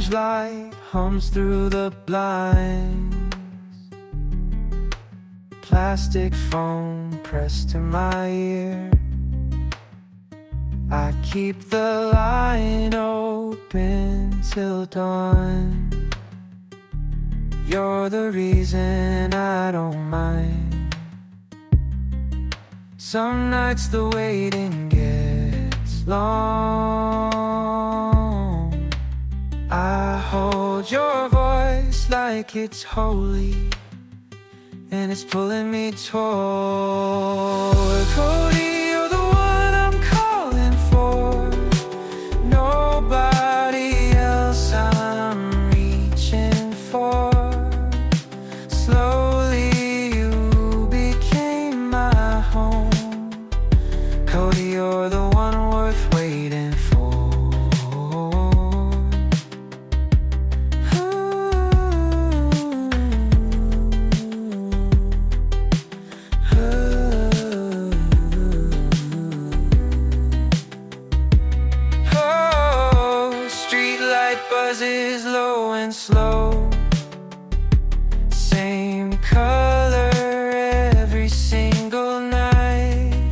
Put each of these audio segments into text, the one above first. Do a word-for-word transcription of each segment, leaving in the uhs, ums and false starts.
Orange light hums through the blinds. Plastic phone pressed to my ear. I keep the line open till dawn. You're the reason I don't mind. Some nights the waiting gets long. I hold your voice like it's holy, and it's pulling me toward Cody. You're the one I'm calling for. Nobody else I'm reaching for. Slowly you became my home. Cody, you're the one worth waiting for. Buzzes low and slow, same color every single night.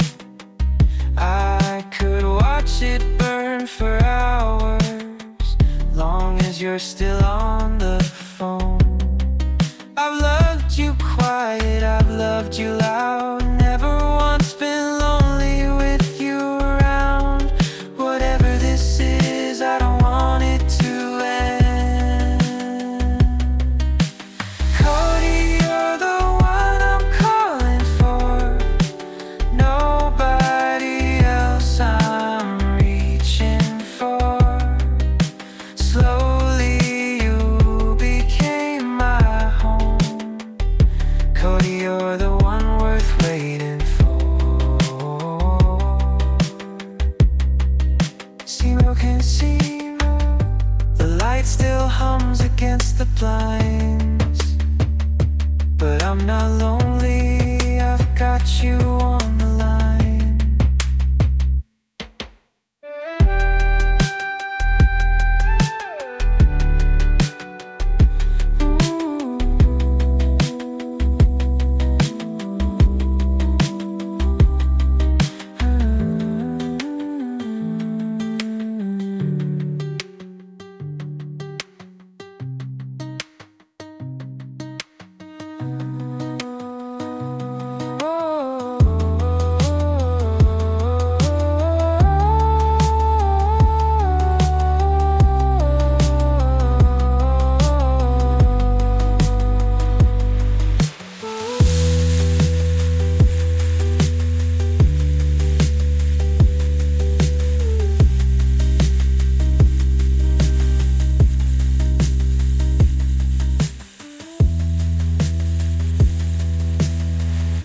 I could watch it burn for hours, long as you're still on the phone. I've loved you quiet, I've loved you loud, never once been lonely with you around. Whatever this is, I don't want it to still hums against the blinds, but I'm not lonely, I've got you on